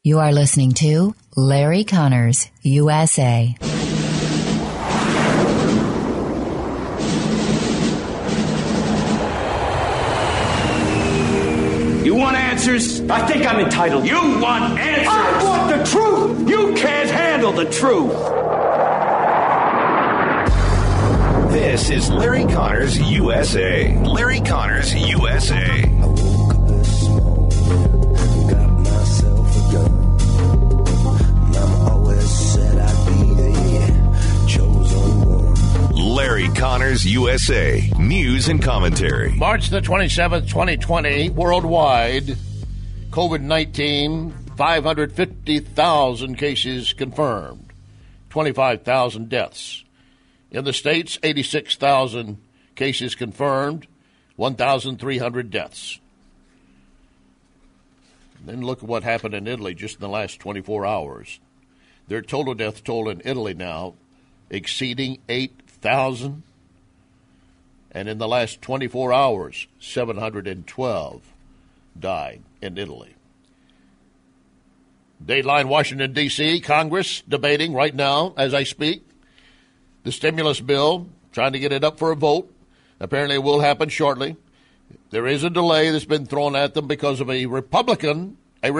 You are listening to Larry Connors, USA. You want answers? I think I'm entitled. You want answers? I want the truth! You can't handle the truth! This is Larry Connors, USA. Larry Connors, USA. Larry Connors, USA. News and commentary. March the 27th, 2020, worldwide, COVID-19, 550,000 cases confirmed, 25,000 deaths. In the States, 86,000 cases confirmed, 1,300 deaths. Then look at what happened in Italy just in the last 24 hours. Their total death toll in Italy now exceeding 8,000. And in the last 24 hours, 712 died in Italy. Dateline, Washington, D.C., Congress debating right now as I speak the stimulus bill, trying to get it up for a vote. Apparently it will happen shortly. There is a delay that's been thrown at them because of a Republican,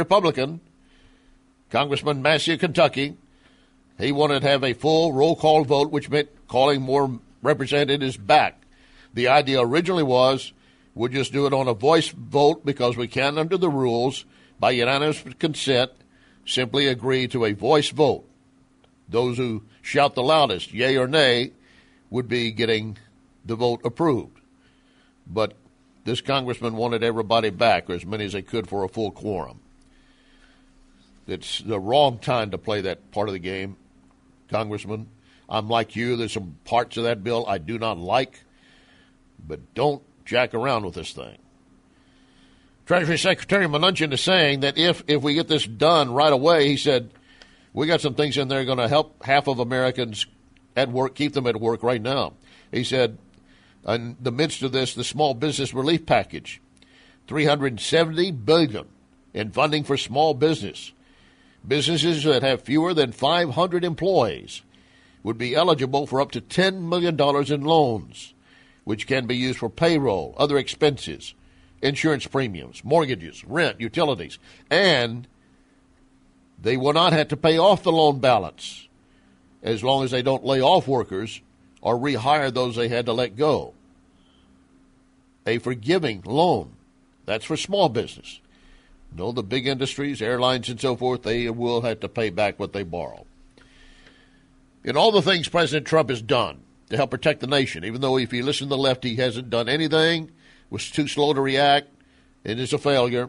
Congressman Massey of Kentucky. He wanted to have a full roll call vote, which meant calling more representatives back. The idea originally was we'll just do it on a voice vote because we can, under the rules, by unanimous consent, simply agree to a voice vote. Those who shout the loudest, yay or nay, would be getting the vote approved. But this congressman wanted everybody back, or as many as they could, for a full quorum. It's the wrong time to play that part of the game, Congressman. I'm like you. There's some parts of that bill I do not like, but don't jack around with this thing. Treasury Secretary Mnuchin is saying that if we get this done right away, he said, we got some things in there going to help half of Americans at work, keep them at work right now. He said, in the midst of this, the small business relief package, $370 billion in funding for small business. Businesses that have fewer than 500 employees would be eligible for up to $10 million in loans, which can be used for payroll, other expenses, insurance premiums, mortgages, rent, utilities, and they will not have to pay off the loan balance as long as they don't lay off workers or rehire those they had to let go. A forgiving loan. That's for small business. No, the big industries, airlines and so forth, they will have to pay back what they borrow. In all the things President Trump has done to help protect the nation, even though if you listen to the left, he hasn't done anything, was too slow to react, it is a failure.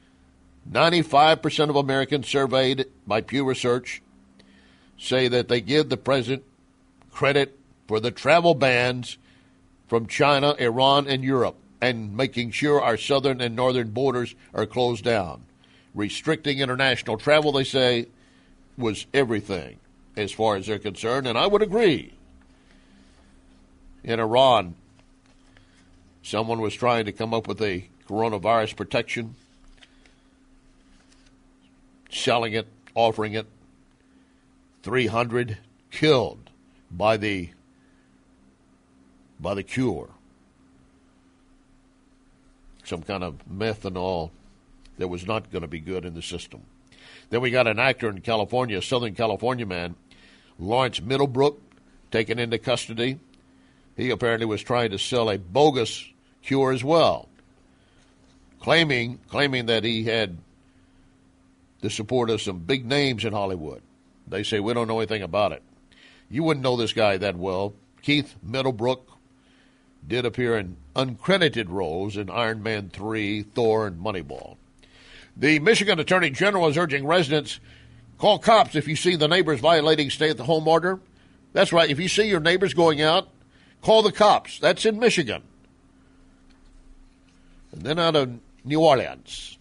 95% of Americans surveyed by Pew Research say that they give the president credit for the travel bans from China, Iran, and Europe, and making sure our southern and northern borders are closed down. Restricting international travel, they say, was everything as far as they're concerned, and I would agree. In Iran, someone was trying to come up with a coronavirus protection, selling it, offering it, 300 killed by the cure. Some kind of methanol that was not going to be good in the system. Then we got an actor in California, a Southern California man, Lawrence Middlebrook, taken into custody. He apparently was trying to sell a bogus cure as well, claiming that he had the support of some big names in Hollywood. They say, we don't know anything about it. You wouldn't know this guy that well. Keith Middlebrook did appear in uncredited roles in Iron Man 3, Thor, and Moneyball. The Michigan Attorney General is urging residents, call cops if you see the neighbors violating stay-at-the-home order. That's right. If you see your neighbors going out, call the cops. That's in Michigan. And then out of New Orleans,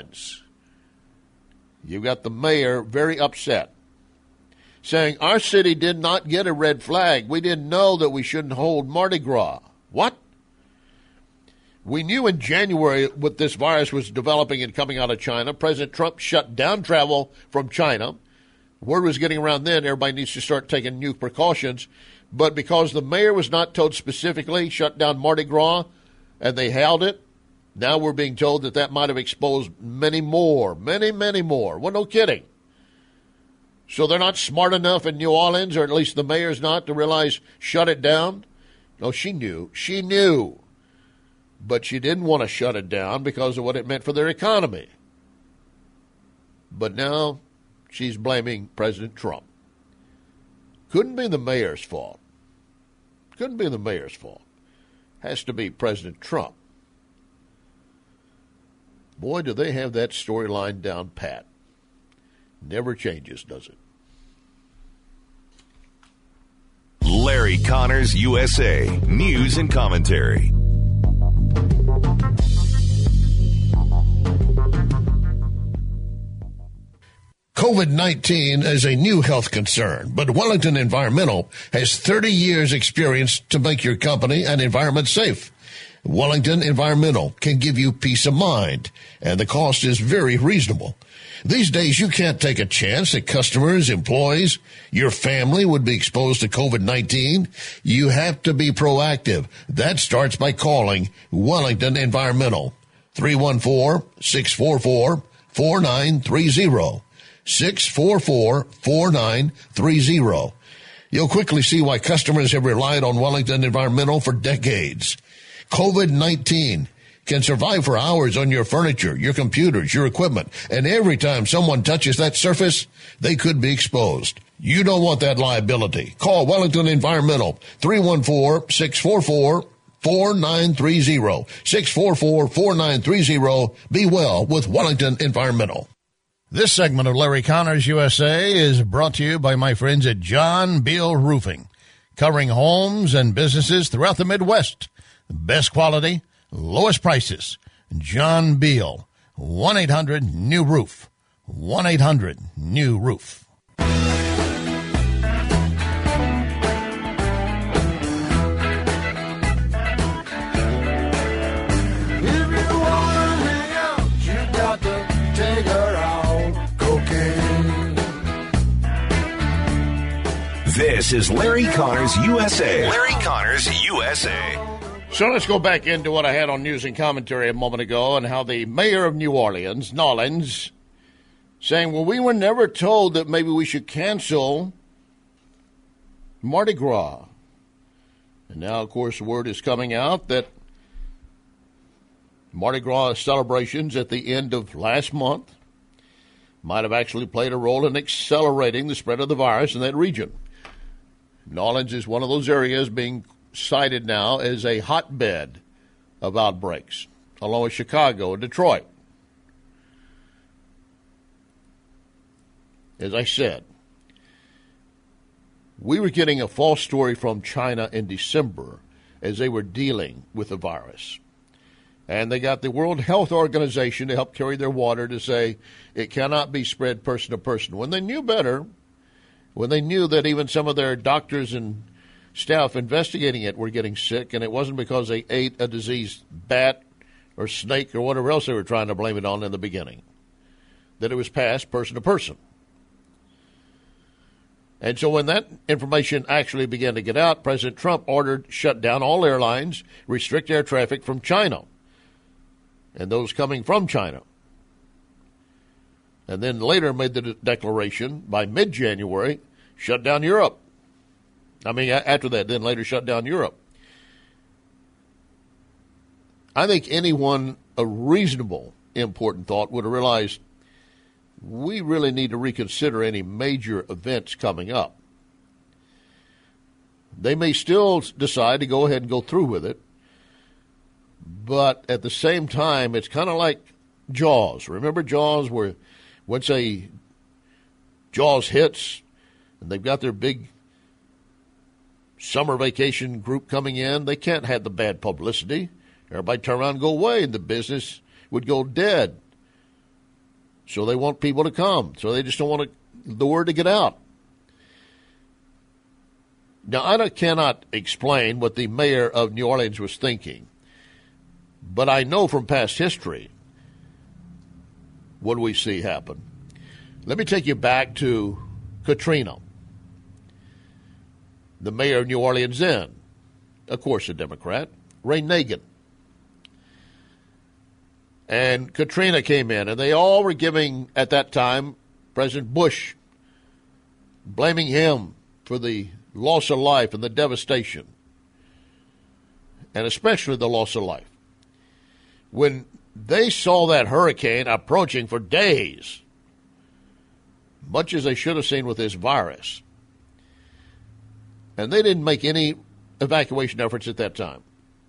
you've got the mayor very upset, saying, our city did not get a red flag. We didn't know that we shouldn't hold Mardi Gras. What? We knew in January what this virus was developing and coming out of China. President Trump shut down travel from China. Word was getting around then, everybody needs to start taking new precautions. But because the mayor was not told specifically, shut down Mardi Gras, and they held it, now we're being told that that might have exposed many more. Well, no kidding. So they're not smart enough in New Orleans, or at least the mayor's not, to realize shut it down? No, she knew. She knew. But she didn't want to shut it down because of what it meant for their economy. But now she's blaming President Trump. Couldn't be the mayor's fault. Couldn't be the mayor's fault. Has to be President Trump. Boy, do they have that storyline down pat. Never changes, does it? Larry Connors, USA. News and commentary. COVID-19 is a new health concern, but Wellington Environmental has 30 years experience to make your company and environment safe. Wellington Environmental can give you peace of mind, and the cost is very reasonable. These days, you can't take a chance that customers, employees, your family would be exposed to COVID-19. You have to be proactive. That starts by calling Wellington Environmental. 314-644-4930. 644-4930. You'll quickly see why customers have relied on Wellington Environmental for decades. COVID-19 can survive for hours on your furniture, your computers, your equipment, and every time someone touches that surface, they could be exposed. You don't want that liability. Call Wellington Environmental, 314-644-4930. 644-4930. Be well with Wellington Environmental. This segment of Larry Connors USA is brought to you by my friends at John Beal Roofing, covering homes and businesses throughout the Midwest. Best quality, lowest prices. John Beal, 1-800-NEW-ROOF. 1-800-NEW-ROOF. This is Larry Connors USA. Larry Connors USA. So let's go back into what I had on news and commentary a moment ago and how the mayor of New Orleans, Nolens, saying, well, we were never told that maybe we should cancel Mardi Gras. And now, of course, word is coming out that Mardi Gras celebrations at the end of last month might have actually played a role in accelerating the spread of the virus in that region. Nolens is one of those areas being cited now as a hotbed of outbreaks, along with Chicago and Detroit. As I said, we were getting a false story from China in December as they were dealing with the virus. And they got the World Health Organization to help carry their water to say it cannot be spread person to person. When they knew better, when they knew that even some of their doctors and staff investigating it were getting sick, and it wasn't because they ate a diseased bat or snake or whatever else they were trying to blame it on in the beginning, that it was passed person to person. And so when that information actually began to get out, President Trump ordered shut down all airlines, restrict air traffic from China and those coming from China. And then later made the declaration by mid-January, shut down Europe. After that, then later shut down Europe. I think anyone, a reasonable, important thought would have realized we really need to reconsider any major events coming up. They may still decide to go ahead and go through with it, but at the same time, it's kind of like Jaws. Remember Jaws, where once Jaws hits and they've got their big summer vacation group coming in, they can't have the bad publicity. Everybody turn around and go away, and the business would go dead. So they want people to come. So they just don't want the word to get out. Now, I cannot explain what the mayor of New Orleans was thinking. But I know from past history what we see happen. Let me take you back to Katrina. The mayor of New Orleans then, of course a Democrat, Ray Nagin. And Katrina came in, and they all were giving, at that time, President Bush, blaming him for the loss of life and the devastation, and especially the loss of life. When they saw that hurricane approaching for days, much as they should have seen with this virus, and they didn't make any evacuation efforts at that time,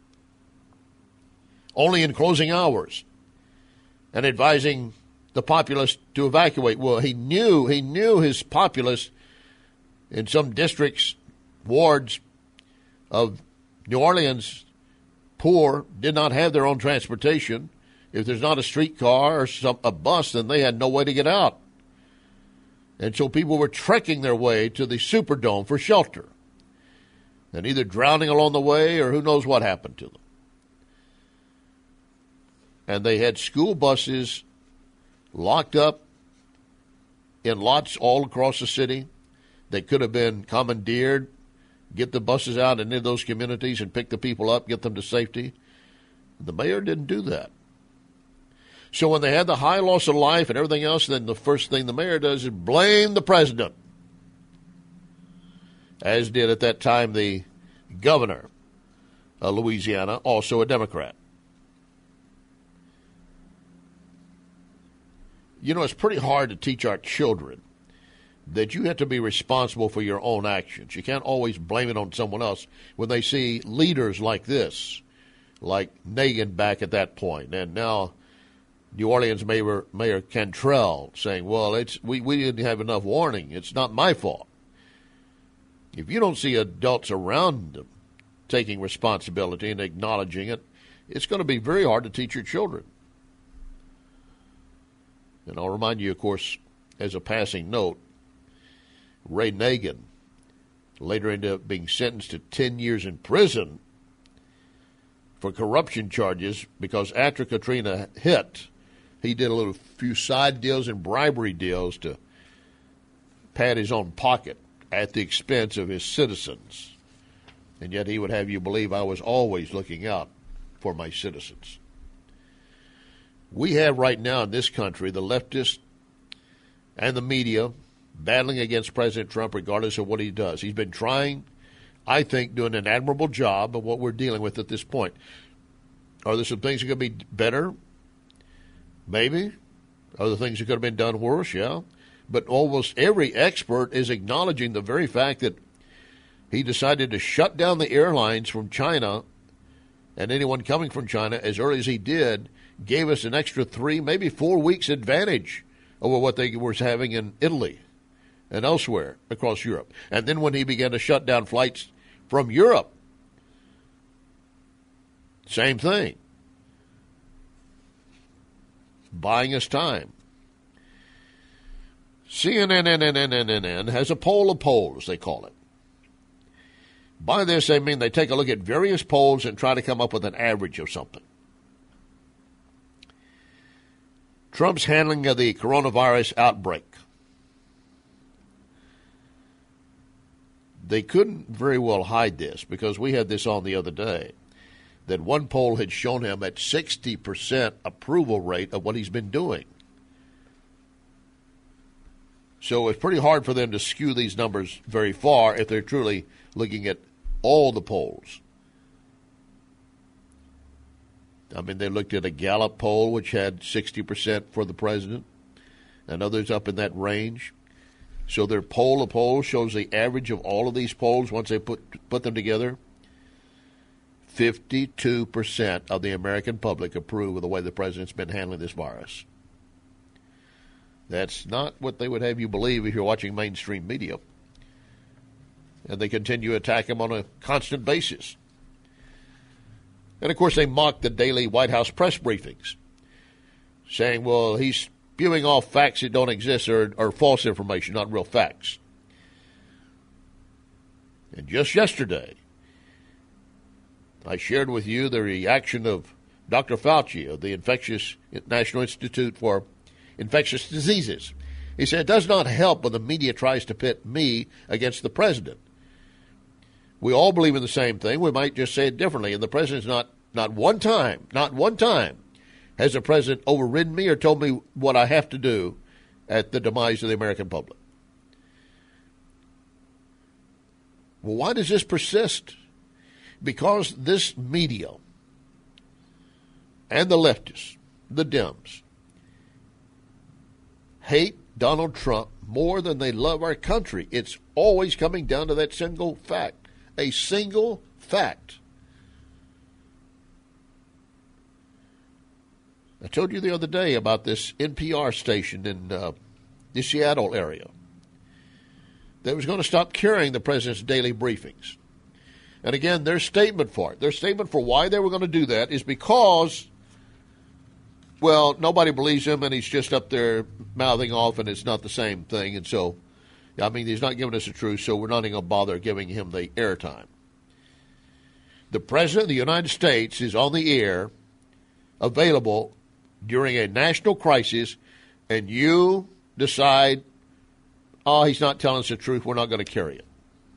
only in closing hours, and advising the populace to evacuate. Well, he knew his populace in some districts, wards of New Orleans, poor, did not have their own transportation. If there's not a streetcar or a bus, then they had no way to get out. And so people were trekking their way to the Superdome for shelter, and either drowning along the way or who knows what happened to them. And they had school buses locked up in lots all across the city. They could have been commandeered, get the buses out into those communities and pick the people up, get them to safety. The mayor didn't do that. So when they had the high loss of life and everything else, then the first thing the mayor does is blame the president, as did at that time the governor of Louisiana, also a Democrat. You know, it's pretty hard to teach our children that you have to be responsible for your own actions. You can't always blame it on someone else when they see leaders like this, like Nagin back at that point, and now New Orleans Mayor Cantrell saying, well, we didn't have enough warning. It's not my fault. If you don't see adults around them taking responsibility and acknowledging it, it's going to be very hard to teach your children. And I'll remind you, of course, as a passing note, Ray Nagin later ended up being sentenced to 10 years in prison for corruption charges because after Katrina hit, he did a few side deals and bribery deals to pad his own pocket at the expense of his citizens. And yet he would have you believe I was always looking out for my citizens. We have right now in this country the leftists and the media battling against President Trump regardless of what he does. He's been trying, I think, doing an admirable job of what we're dealing with at this point. Are there some things that could be better? Maybe. Are there things that could have been done worse? Yeah. But almost every expert is acknowledging the very fact that he decided to shut down the airlines from China, and anyone coming from China as early as he did gave us an extra 3, maybe 4 weeks advantage over what they were having in Italy and elsewhere across Europe. And then when he began to shut down flights from Europe, same thing. Buying us time. CNN has a poll of polls, they call it. By this, they mean they take a look at various polls and try to come up with an average of something. Trump's handling of the coronavirus outbreak. They couldn't very well hide this because we had this on the other day, that one poll had shown him at 60% approval rate of what he's been doing. So it's pretty hard for them to skew these numbers very far if they're truly looking at all the polls. I mean, they looked at a Gallup poll, which had 60% for the president, and others up in that range. So their poll of polls shows the average of all of these polls once they put them together. 52% of the American public approve of the way the president's been handling this virus. That's not what they would have you believe if you're watching mainstream media. And they continue to attack him on a constant basis. And, of course, they mock the daily White House press briefings, saying, well, he's spewing off facts that don't exist or false information, not real facts. And just yesterday, I shared with you the reaction of Dr. Fauci of the National Institute for Infectious Diseases. He said, it does not help when the media tries to pit me against the president. We all believe in the same thing. We might just say it differently. And the president's not one time has the president overridden me or told me what I have to do at the demise of the American public. Well, why does this persist? Because this media and the leftists, the Dems, hate Donald Trump more than they love our country. It's always coming down to that single fact. A single fact. I told you the other day about this NPR station in the Seattle area that was going to stop carrying the president's daily briefings. And again, their statement for why they were going to do that is because, well, nobody believes him and he's just up there mouthing off and it's not the same thing. And so, I mean, he's not giving us the truth, so we're not even going to bother giving him the airtime. The President of the United States is on the air, available during a national crisis, and you decide, oh, he's not telling us the truth, we're not going to carry it.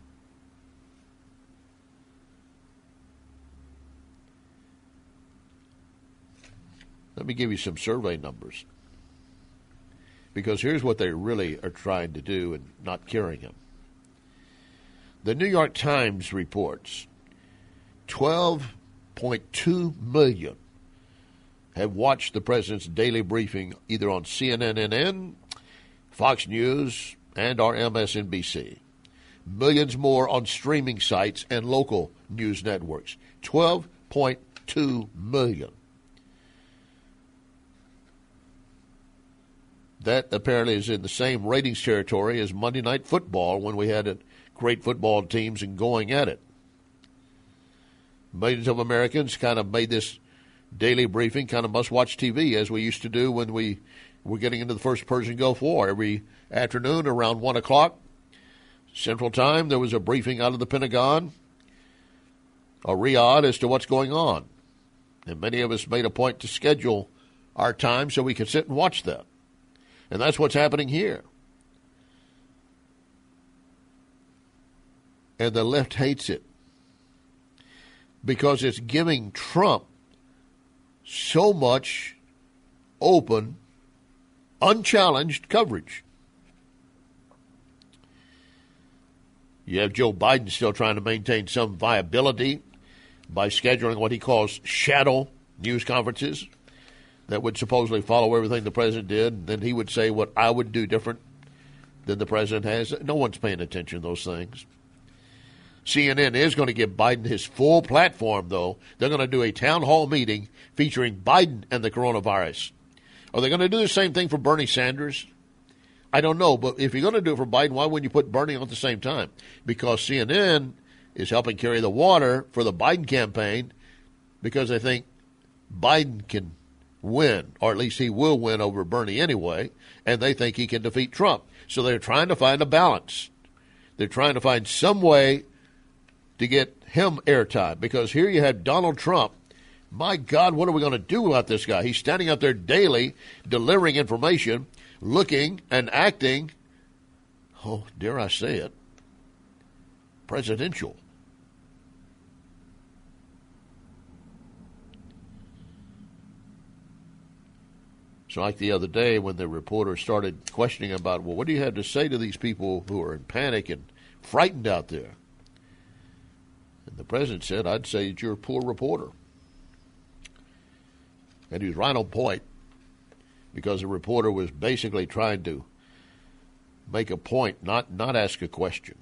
Let me give you some survey numbers, because here's what they really are trying to do and not carrying him. The New York Times reports 12.2 million have watched the president's daily briefing either on CNN, Fox News, and or MSNBC. Millions more on streaming sites and local news networks. 12.2 million. That apparently is in the same ratings territory as Monday Night Football when we had great football teams and going at it. Millions of Americans kind of made this daily briefing kind of must-watch TV, as we used to do when we were getting into the first Persian Gulf War. Every afternoon around 1 o'clock Central Time, there was a briefing out of the Pentagon, or Riyadh, as to what's going on. And many of us made a point to schedule our time so we could sit and watch that. And that's what's happening here. And the left hates it because it's giving Trump so much open, unchallenged coverage. You have Joe Biden still trying to maintain some viability by scheduling what he calls shadow news conferences that would supposedly follow everything the president did. And then he would say what I would do different than the president has. No one's paying attention to those things. CNN is going to give Biden his full platform, though. They're going to do a town hall meeting featuring Biden and the coronavirus. Are they going to do the same thing for Bernie Sanders? I don't know, but if you're going to do it for Biden, why wouldn't you put Bernie on at the same time? Because CNN is helping carry the water for the Biden campaign because they think Biden can win, or at least he will win over Bernie anyway, and they think he can defeat Trump. So they're trying to find a balance. They're trying to find some way to get him airtime, because here you have Donald Trump. My God, what are we going to do about this guy? He's standing up there daily, delivering information, looking and acting, oh, dare I say it, presidential. So like the other day when the reporter started questioning about, well, what do you have to say to these people who are in panic and frightened out there? And the president said, I'd say that you're a poor reporter. And he was right on point, because the reporter was basically trying to make a point, not ask a question.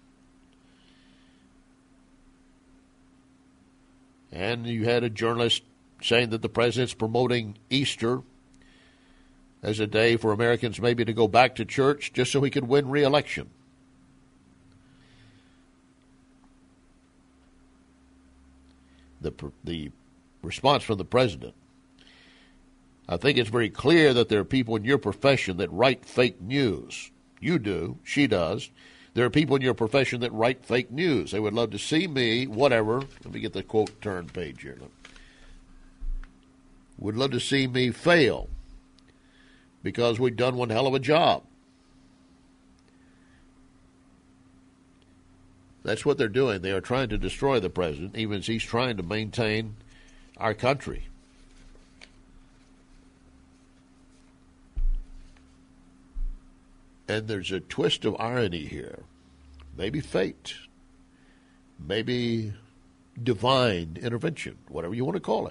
And you had a journalist saying that the president's promoting Easter as a day for Americans maybe to go back to church just so he could win re-election. The response from the president, I think it's very clear that there are people in your profession that write fake news. You do. She does. There are people in your profession that write fake news. They would love to see me, whatever. Let me get the quote turn page here. would love to see me fail because we've done one hell of a job. That's what they're doing. They are trying to destroy the president, even as he's trying to maintain our country. And there's a twist of irony here. Maybe fate. Maybe divine intervention, whatever you want to call it.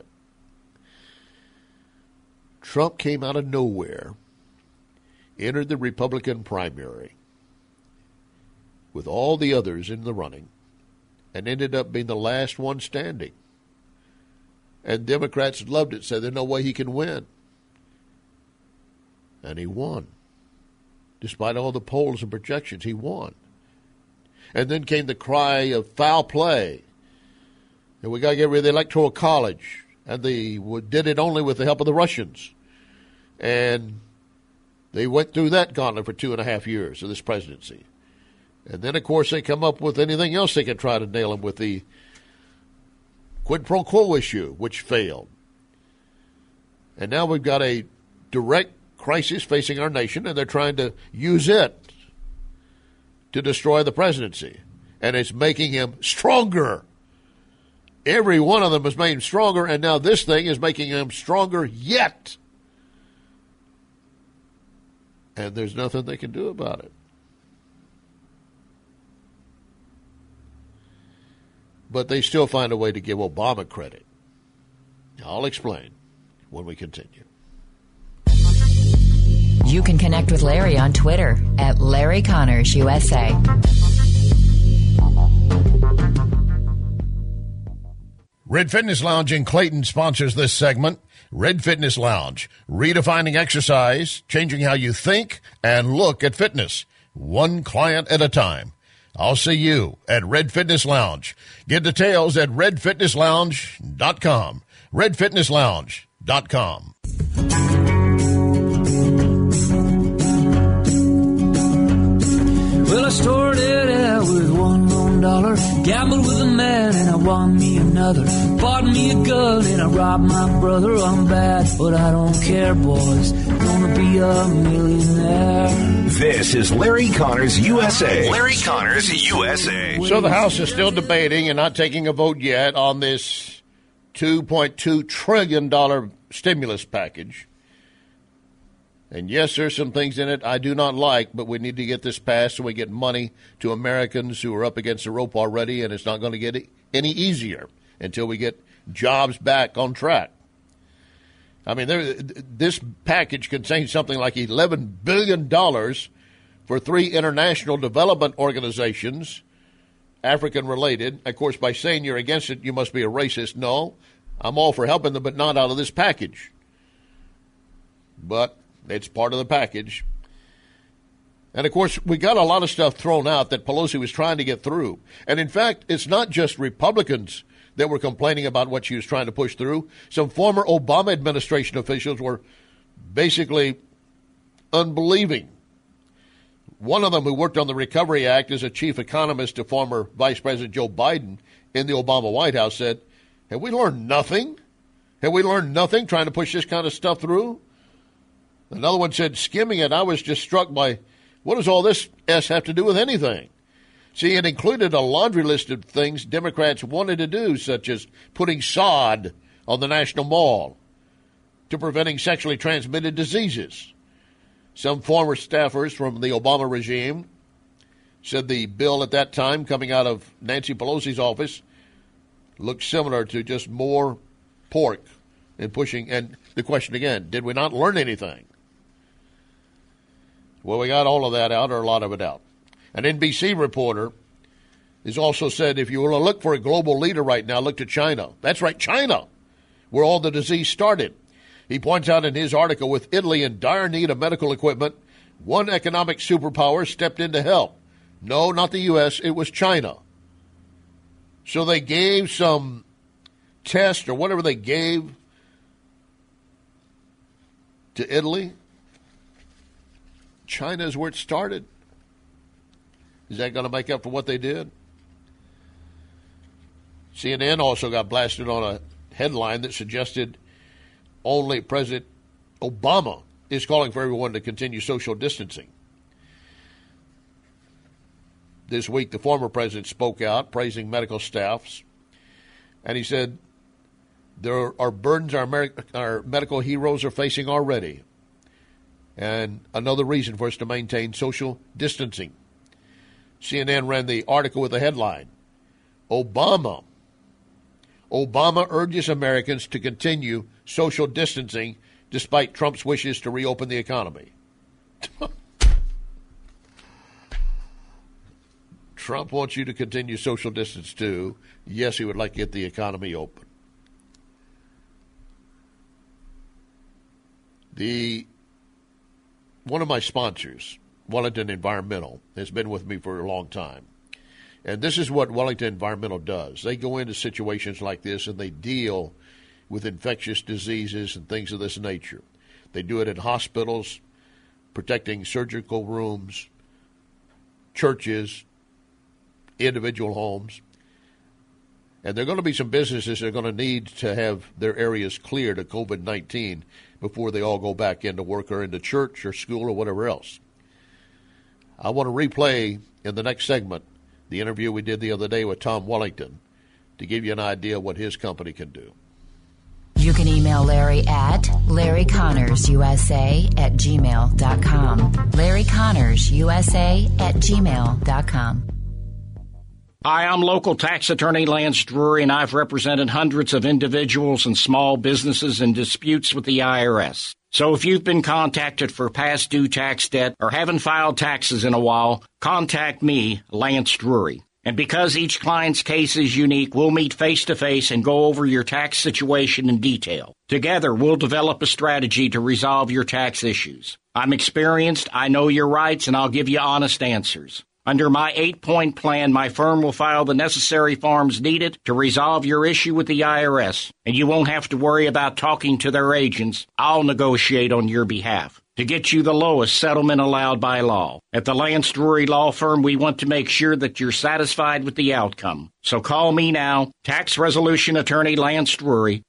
Trump came out of nowhere, entered the Republican primary with all the others in the running, and ended up being the last one standing. And Democrats loved it, said there's no way he can win. And he won. Despite all the polls and projections, he won. And then came the cry of foul play. And we got to get rid of the Electoral College. And they did it only with the help of the Russians. And they went through that gauntlet for 2.5 years of this presidency. And then, of course, they come up with anything else they can try to nail him with, the quid pro quo issue, which failed. And now we've got a direct crisis facing our nation, and they're trying to use it to destroy the presidency. And it's making him stronger. Every one of them has made him stronger, and now this thing is making him stronger yet. And there's nothing they can do about it. But they still find a way to give Obama credit. I'll explain when we continue. You can connect with Larry on Twitter at Larry Connors USA. Red Fitness Lounge in Clayton sponsors this segment. Red Fitness Lounge, redefining exercise, changing how you think and look at fitness, one client at a time. I'll see you at Red Fitness Lounge. Get details at redfitnesslounge.com. redfitnesslounge.com. Well, I started out with $1 lone dollar, gambled with a man and I won me another. Bought me a gun and I robbed my brother. I'm bad, but I don't care, boys. Gonna be a millionaire. This is Larry Connors USA. Larry Connors USA. So the House is still debating and not taking a vote yet on this $2.2 trillion stimulus package. And yes, there's some things in it I do not like, but we need to get this passed so we get money to Americans who are up against the rope already, and it's not going to get any easier until we get jobs back on track. I mean, this package contains something like $11 billion for 3 international development organizations, African-related. Of course, by saying you're against it, you must be a racist. No, I'm all for helping them, but not out of this package. But it's part of the package. And, of course, we got a lot of stuff thrown out that Pelosi was trying to get through. And, in fact, it's not just Republicans that were complaining about what she was trying to push through. Some former Obama administration officials were basically unbelieving. One of them, who worked on the Recovery Act as a chief economist to former Vice President Joe Biden in the Obama White House, said, have we learned nothing? Have we learned nothing trying to push this kind of stuff through? Another one said, skimming it, I was just struck by, what does all this S have to do with anything? See, it included a laundry list of things Democrats wanted to do, such as putting sod on the National Mall to preventing sexually transmitted diseases. Some former staffers from the Obama regime said the bill at that time, coming out of Nancy Pelosi's office, looked similar to just more pork and pushing. And the question again, did we not learn anything? Well, we got all of that out, or a lot of it out. An NBC reporter has also said, if you were to look for a global leader right now, look to China. That's right, China, where all the disease started. He points out in his article, with Italy in dire need of medical equipment, one economic superpower stepped in to help. No, not the U.S., it was China. So they gave some test or whatever they gave to Italy. China is where it started. Is that going to make up for what they did? CNN also got blasted on a headline that suggested only President Obama is calling for everyone to continue social distancing. This week, the former president spoke out, praising medical staffs, and he said, there are burdens our medical heroes are facing already, and another reason for us to maintain social distancing. CNN ran the article with the headline, Obama urges Americans to continue social distancing despite Trump's wishes to reopen the economy. Trump wants you to continue social distance too. Yes, he would like to get the economy open. One of my sponsors, Wellington Environmental, has been with me for a long time. And this is what Wellington Environmental does. They go into situations like this and they deal with infectious diseases and things of this nature. They do it in hospitals, protecting surgical rooms, churches, individual homes. And there are going to be some businesses that are going to need to have their areas cleared of COVID-19 before they all go back into work or into church or school or whatever else. I want to replay in the next segment the interview we did the other day with Tom Wellington to give you an idea what his company can do. You can email Larry at LarryConnorsUSA@gmail.com. LarryConnorsUSA@gmail.com. Hi, I'm local tax attorney Lance Drury, and I've represented hundreds of individuals and small businesses in disputes with the IRS. So if you've been contacted for past due tax debt or haven't filed taxes in a while, contact me, Lance Drury. And because each client's case is unique, we'll meet face-to-face and go over your tax situation in detail. Together, we'll develop a strategy to resolve your tax issues. I'm experienced, I know your rights, and I'll give you honest answers. Under my 8-point plan, my firm will file the necessary forms needed to resolve your issue with the IRS, and you won't have to worry about talking to their agents. I'll negotiate on your behalf to get you the lowest settlement allowed by law. At the Lance Drury Law Firm, we want to make sure that you're satisfied with the outcome. So call me now, Tax Resolution Attorney Lance Drury,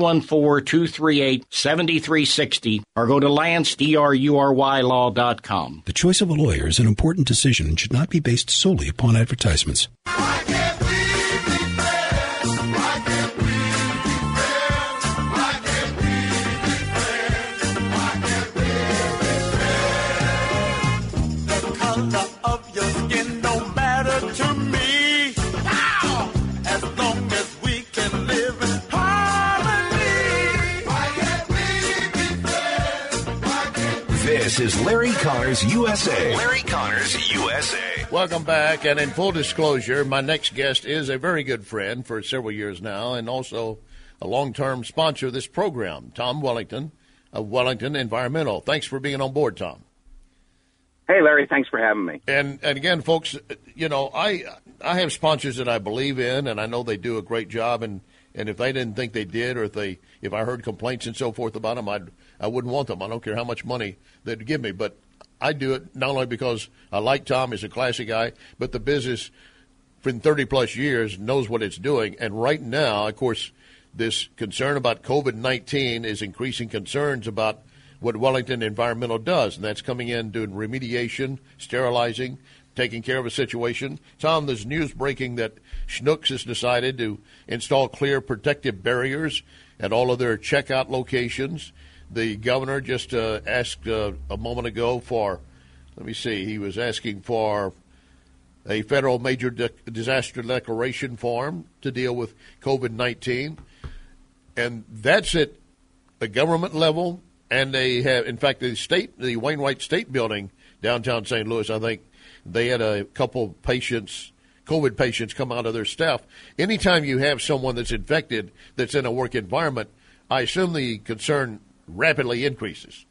314-238-7360, or go to LanceDruryLaw.com. The choice of a lawyer is an important decision and should not be based solely upon advertisements. This is Larry Connors USA. Larry Connors USA. Welcome back, and in full disclosure, my next guest is a very good friend for several years now and also a long-term sponsor of this program, Tom Wellington of Wellington Environmental. Thanks for being on board, Tom. Hey, Larry, thanks for having me. And again, folks, you know, I have sponsors that I believe in, and I know they do a great job, and if they didn't think they did, or if I heard complaints and so forth about them, I wouldn't want them. I don't care how much money they'd give me. But I do it not only because I like Tom, he's a classy guy, but the business for 30-plus years knows what it's doing. And right now, of course, this concern about COVID-19 is increasing concerns about what Wellington Environmental does, and that's coming in, doing remediation, sterilizing, taking care of a situation. Tom, there's news breaking that Schnucks has decided to install clear protective barriers at all of their checkout locations. The governor just asked a moment ago for, he was asking for a federal major disaster declaration form to deal with COVID-19. And that's at the government level. And they have, in fact, the Wainwright State Building, downtown St. Louis, I think, they had a couple patients, COVID patients, come out of their staff. Anytime you have someone that's infected that's in a work environment, I assume the concern rapidly increases.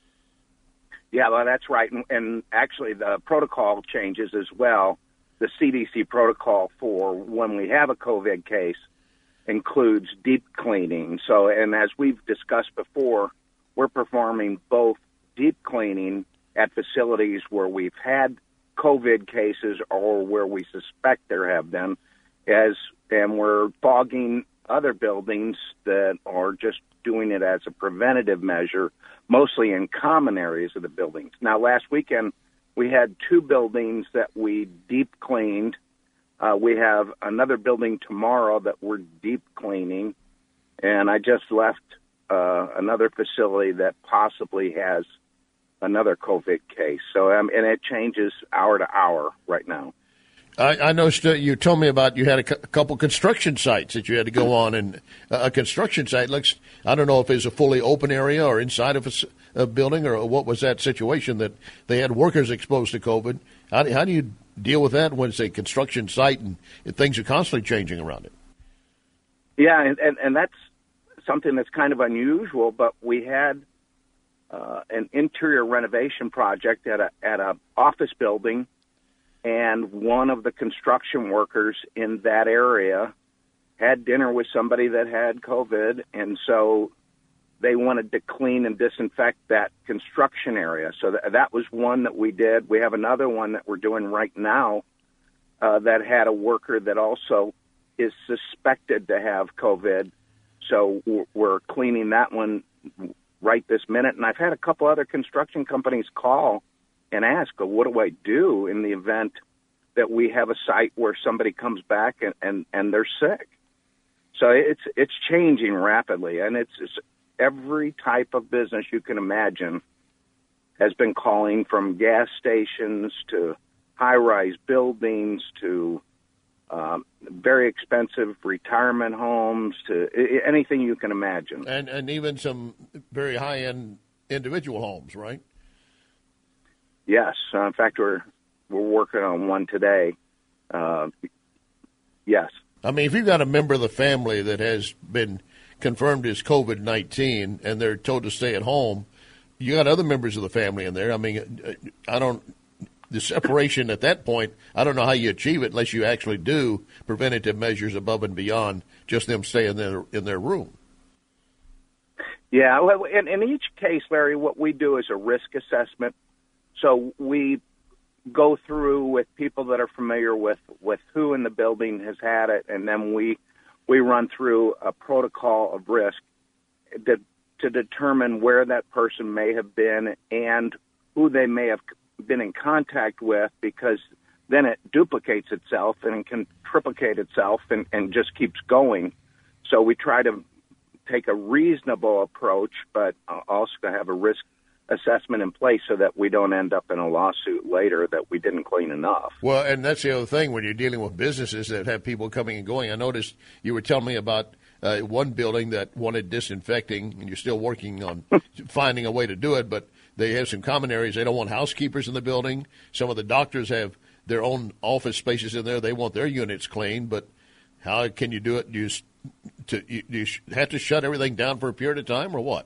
Yeah, well, that's right. And actually, the protocol changes as well. The CDC protocol for when we have a COVID case includes deep cleaning. So, and as we've discussed before, we're performing both deep cleaning at facilities where we've had COVID cases or where we suspect there have been, and we're fogging other buildings that are just doing it as a preventative measure, mostly in common areas of the buildings. Now, last weekend, we had 2 buildings that we deep cleaned. We have another building tomorrow that we're deep cleaning. And I just left another facility that possibly has another COVID case. So, and it changes hour to hour right now. I noticed you told me about you had a couple construction sites that you had to go on, and a construction site looks, I don't know if it's a fully open area or inside of a building, or what was that situation that they had workers exposed to COVID. How do you deal with that when it's a construction site and things are constantly changing around it? Yeah, and that's something that's kind of unusual, but we had an interior renovation project at a office building, and one of the construction workers in that area had dinner with somebody that had COVID, and so they wanted to clean and disinfect that construction area. So that was one that we did. We have another one that we're doing right now that had a worker that also is suspected to have COVID. So we're cleaning that one right this minute. And I've had a couple other construction companies call and ask, well, what do I do in the event that we have a site where somebody comes back and they're sick? So it's changing rapidly, and it's every type of business you can imagine has been calling, from gas stations to high-rise buildings to very expensive retirement homes to anything you can imagine. And even some very high-end individual homes, right? Yes. In fact, we're working on one today. Yes. I mean, if you've got a member of the family that has been confirmed as COVID-19 and they're told to stay at home, you got other members of the family in there. I mean, the separation at that point, I don't know how you achieve it unless you actually do preventative measures above and beyond just them staying in their room. Yeah, well, in each case, Larry, what we do is a risk assessment. So we go through with people that are familiar with who in the building has had it, and then we run through a protocol of risk to determine where that person may have been and who they may have been in contact with, because then it duplicates itself and it can triplicate itself and just keeps going. So we try to take a reasonable approach, but also have a risk assessment in place so that we don't end up in a lawsuit later that we didn't clean enough. Well, and that's the other thing when you're dealing with businesses that have people coming and going. I noticed you were telling me about one building that wanted disinfecting, and you're still working on finding a way to do it, but they have some common areas. They don't want housekeepers in the building. Some of the doctors have their own office spaces in there. They want their units clean, but how can you do it? Do you have to shut everything down for a period of time, or what?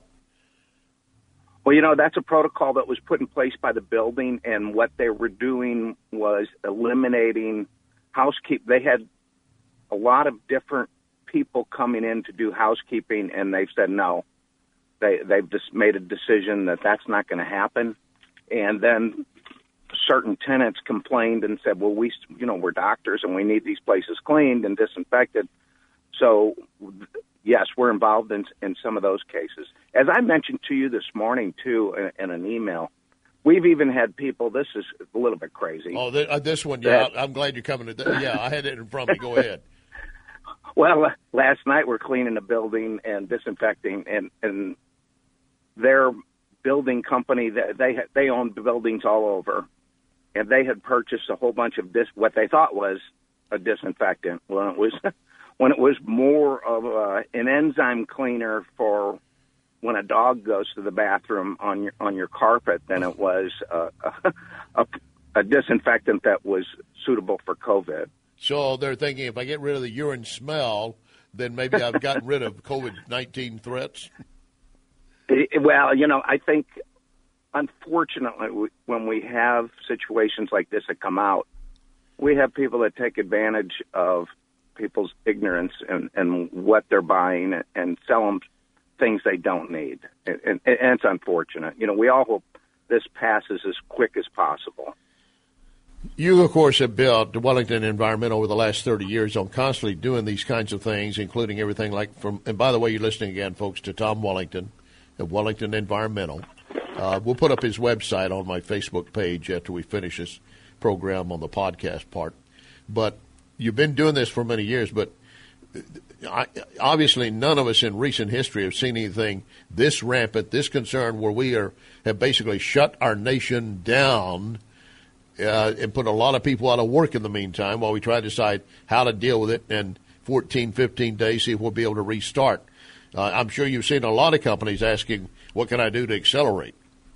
Well, that's a protocol that was put in place by the building, and what they were doing was eliminating housekeeping. They had a lot of different people coming in to do housekeeping, and they've said no. They've just made a decision that that's not going to happen. And then certain tenants complained and said, well, we're doctors and we need these places cleaned and disinfected. So, yes, we're involved in some of those cases. As I mentioned to you this morning, too, in an email, we've even had people, this is a little bit crazy. Oh, this one, yeah, I'm glad you're coming to that. Yeah, I had it in front of me. Go ahead. Well, last night we're cleaning a building and disinfecting, and their building company, they own buildings all over, and they had purchased a whole bunch of what they thought was a disinfectant. Well, when it was more of an enzyme cleaner for when a dog goes to the bathroom on your carpet than it was a disinfectant that was suitable for COVID. So they're thinking, if I get rid of the urine smell, then maybe I've gotten rid of COVID-19 threats? Well, I think, unfortunately, when we have situations like this that come out, we have people that take advantage of people's ignorance and what they're buying and sell them things they don't need. And it's unfortunate. We all hope this passes as quick as possible. You, of course, have built Wellington Environmental over the last 30 years on constantly doing these kinds of things, including everything like from, and by the way, you're listening again, folks, to Tom Wellington of Wellington Environmental. We'll put up his website on my Facebook page after we finish this program on the podcast part. But you've been doing this for many years, but obviously none of us in recent history have seen anything this rampant, this concern, where we have basically shut our nation down and put a lot of people out of work in the meantime while we try to decide how to deal with it in 14, 15 days, see if we'll be able to restart. I'm sure you've seen a lot of companies asking, what can I do to accelerate?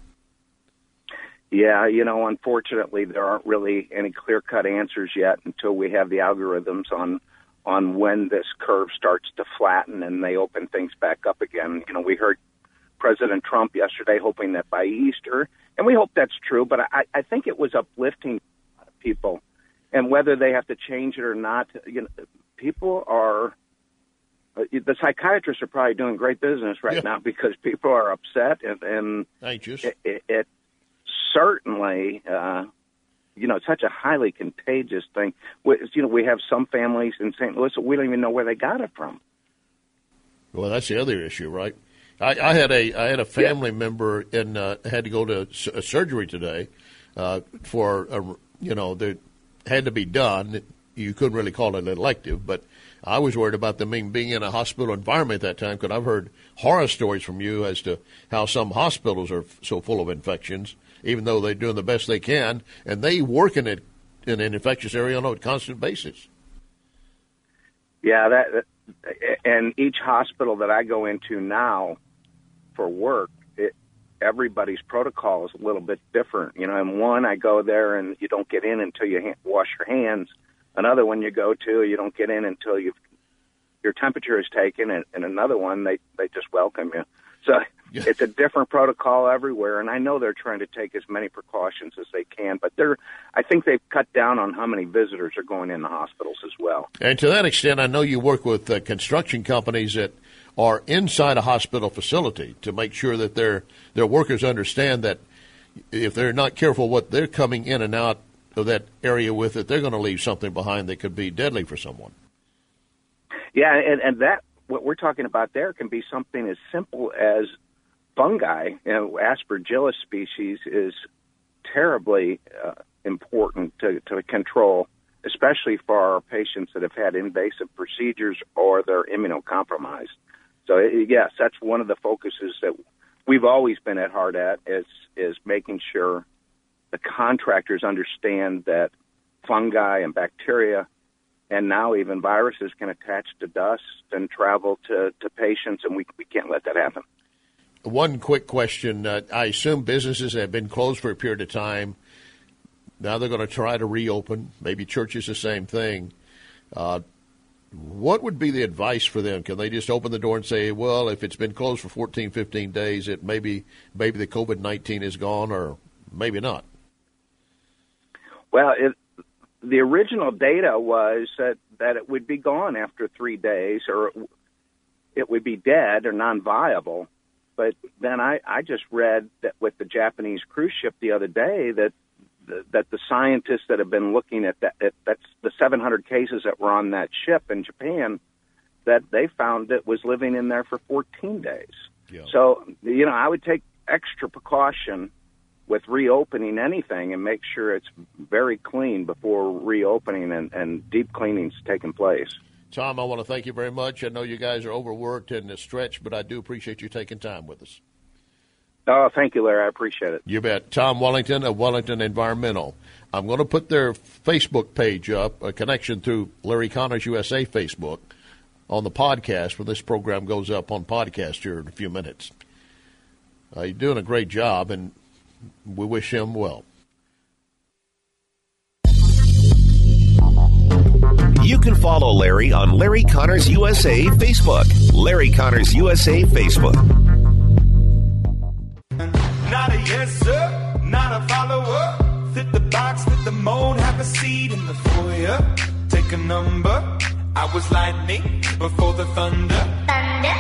Yeah, unfortunately, there aren't really any clear-cut answers yet until we have the algorithms on when this curve starts to flatten and they open things back up again. We heard President Trump yesterday hoping that by Easter, and we hope that's true, but I think it was uplifting people. And whether they have to change it or not, people are... The psychiatrists are probably doing great business right now because people are upset and anxious. It certainly, it's such a highly contagious thing. We have some families in St. Louis that we don't even know where they got it from. Well, that's the other issue, right? I had a family member had to go to a surgery today for that had to be done. You couldn't really call it elective, but I was worried about them being in a hospital environment at that time because I've heard horror stories from you as to how some hospitals are so full of infections, even though they're doing the best they can, and they work in an infectious area on a constant basis. Yeah, and each hospital that I go into now for work, everybody's protocol is a little bit different. In one, I go there and you don't get in until you wash your hands. Another one you go to, you don't get in until your temperature is taken, and another one, they just welcome you. So It's a different protocol everywhere, and I know they're trying to take as many precautions as they can, but I think they've cut down on how many visitors are going in the hospitals as well. And to that extent, I know you work with construction companies that are inside a hospital facility to make sure that their workers understand that if they're not careful what they're coming in and out of that area with, that they're going to leave something behind that could be deadly for someone. Yeah, and that what we're talking about there can be something as simple as fungi. Aspergillus species is terribly important to control, especially for our patients that have had invasive procedures or they're immunocompromised. So, yes, that's one of the focuses that we've always been at heart at is making sure the contractors understand that fungi and bacteria and now even viruses can attach to dust and travel to patients, and we can't let that happen. One quick question. I assume businesses have been closed for a period of time. Now they're going to try to reopen. Maybe churches the same thing. What would be the advice for them? Can they just open the door and say, well, if it's been closed for 14, 15 days, it maybe the COVID-19 is gone, or maybe not? Well, the original data was that it would be gone after 3 days, or it would be dead or non-viable. But then I just read that with the Japanese cruise ship the other day that the scientists that have been looking at that's the 700 cases that were on that ship in Japan, that they found it was living in there for 14 days. Yeah. So, I would take extra precaution with reopening anything and make sure it's very clean before reopening and deep cleaning's taking place. Tom, I want to thank you very much. I know you guys are overworked and stretched, but I do appreciate you taking time with us. Oh, thank you, Larry. I appreciate it. You bet. Tom Wellington of Wellington Environmental. I'm going to put their Facebook page up, a connection through Larry Connors USA Facebook, on the podcast when this program goes up on podcast here in a few minutes. You're doing a great job, and we wish him well. You can follow Larry on Larry Connors USA Facebook. Larry Connors USA Facebook. Not a yes, sir, not a follower. Fit the box, fit the mold, have a seat in the foyer. Take a number. I was lightning before the thunder. Thunder,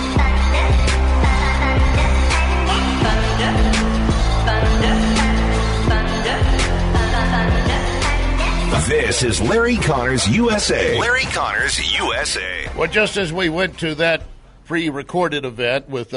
thunder, thunder, thunder, thunder, thunder. This is Larry Connors USA. Larry Connors USA. Well, just as we went to that pre-recorded event with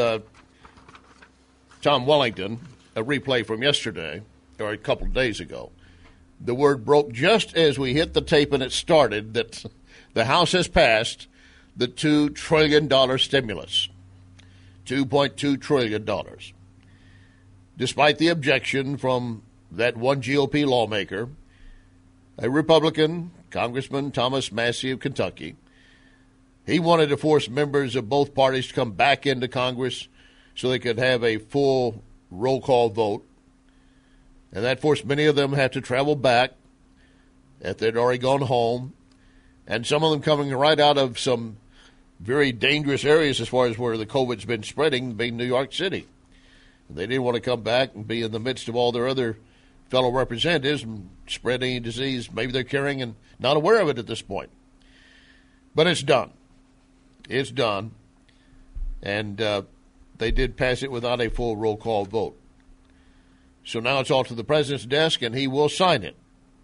Tom Wellington, a replay from yesterday, or a couple of days ago, the word broke just as we hit the tape and it started that the House has passed the $2 trillion stimulus. $2.2 trillion. Despite the objection from that one GOP lawmaker, a Republican, Congressman Thomas Massie of Kentucky, he wanted to force members of both parties to come back into Congress so they could have a full roll call vote. And that forced many of them to have to travel back if they'd already gone home. And some of them coming right out of some very dangerous areas as far as where the COVID's been spreading, being New York City. They didn't want to come back and be in the midst of all their other fellow representatives and spread any disease maybe they're carrying and not aware of it at this point. But it's done. It's done. And they did pass it without a full roll call vote. So now it's all to the president's desk, and he will sign it.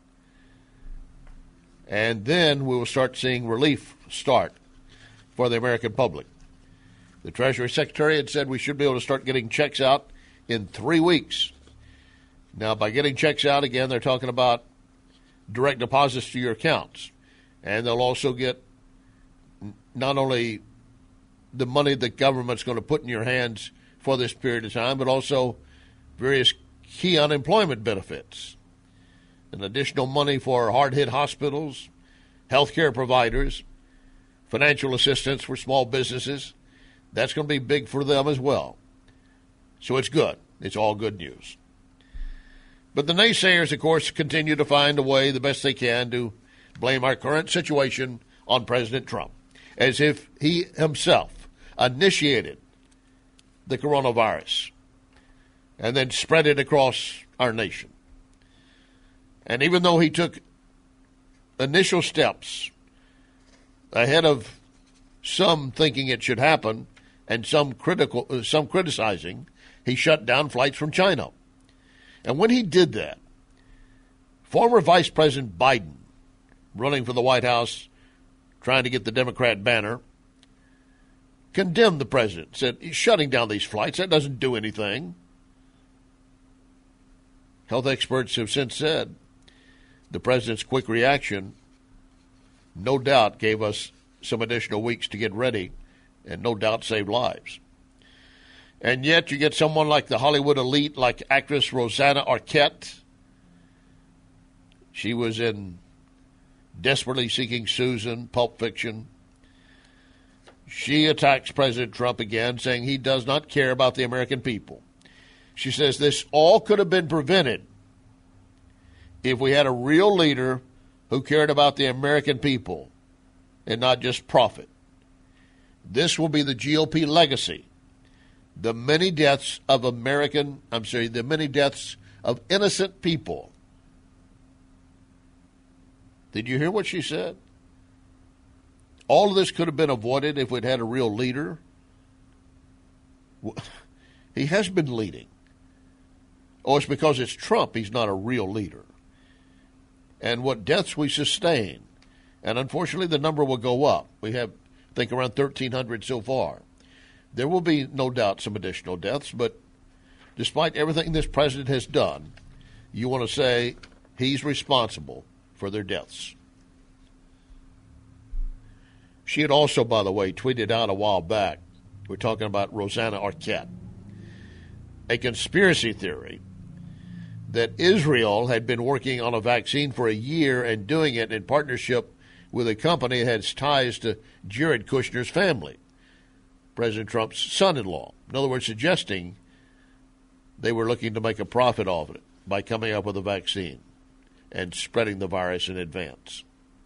And then we will start seeing relief start for the American public. The Treasury Secretary had said we should be able to start getting checks out in 3 weeks. Now, by getting checks out, again, they're talking about direct deposits to your accounts. And they'll also get not only the money the government's going to put in your hands for this period of time, but also various key unemployment benefits and additional money for hard-hit hospitals, healthcare providers, financial assistance for small businesses. That's going to be big for them as well. So it's good. It's all good news. But the naysayers, of course, continue to find a way, the best they can, to blame our current situation on President Trump, as if he himself initiated the coronavirus and then spread it across our nation. And even though he took initial steps ahead of some thinking it should happen and some criticizing, he shut down flights from China. And when he did that, former Vice President Biden, running for the White House, trying to get the Democrat banner, condemned the president, said, he's shutting down these flights. That doesn't do anything. Health experts have since said the president's quick reaction no doubt gave us some additional weeks to get ready and no doubt saved lives. And yet you get someone like the Hollywood elite, like actress Rosanna Arquette. She was in Desperately Seeking Susan, Pulp Fiction. She attacks President Trump again, saying he does not care about the American people. She says this all could have been prevented if we had a real leader who cared about the American people and not just profit. This will be the GOP legacy. The many deaths of innocent people. Did you hear what she said? All of this could have been avoided if we'd had a real leader. He has been leading. Oh, it's because it's Trump he's not a real leader. And what deaths we sustain. And unfortunately, the number will go up. We have, I think, around 1,300 so far. There will be, no doubt, some additional deaths, but despite everything this president has done, you want to say he's responsible for their deaths. She had also, by the way, tweeted out a while back, we're talking about Rosanna Arquette, a conspiracy theory that Israel had been working on a vaccine for a year and doing it in partnership with a company that has ties to Jared Kushner's family, President Trump's son-in-law. In other words, suggesting they were looking to make a profit off it by coming up with a vaccine and spreading the virus in advance.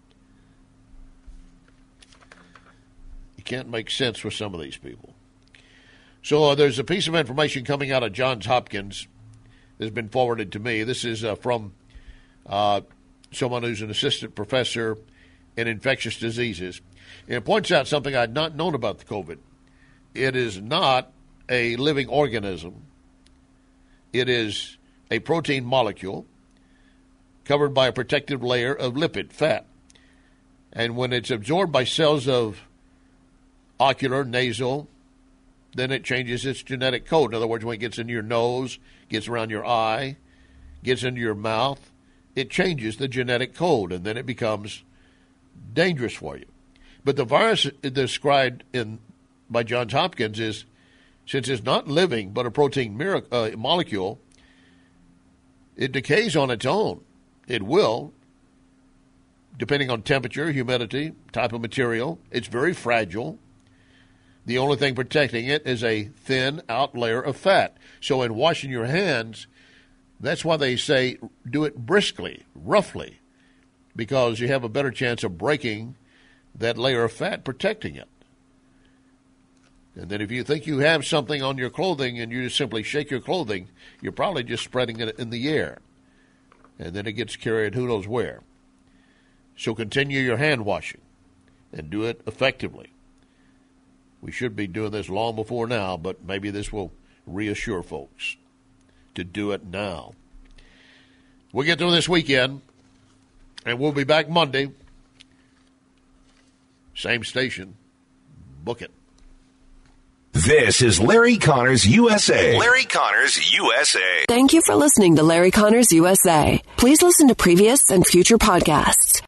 You can't make sense with some of these people. So there's a piece of information coming out of Johns Hopkins that's been forwarded to me. This is from someone who's an assistant professor in infectious diseases. And it points out something I'd not known about the COVID. It is not a living organism. It is a protein molecule covered by a protective layer of lipid fat. And when it's absorbed by cells of ocular, nasal, then it changes its genetic code. In other words, when it gets into your nose, gets around your eye, gets into your mouth, it changes the genetic code, and then it becomes dangerous for you. But the virus described by Johns Hopkins is, since it's not living but a protein molecule, it decays on its own. It will, depending on temperature, humidity, type of material. It's very fragile. The only thing protecting it is a thin out layer of fat. So in washing your hands, that's why they say do it briskly, roughly, because you have a better chance of breaking that layer of fat protecting it. And then if you think you have something on your clothing and you just simply shake your clothing, you're probably just spreading it in the air. And then it gets carried who knows where. So continue your hand washing and do it effectively. We should be doing this long before now, but maybe this will reassure folks to do it now. We'll get through this weekend, and we'll be back Monday. Same station. Book it. This is Larry Connors USA. Larry Connors USA. Thank you for listening to Larry Connors USA. Please listen to previous and future podcasts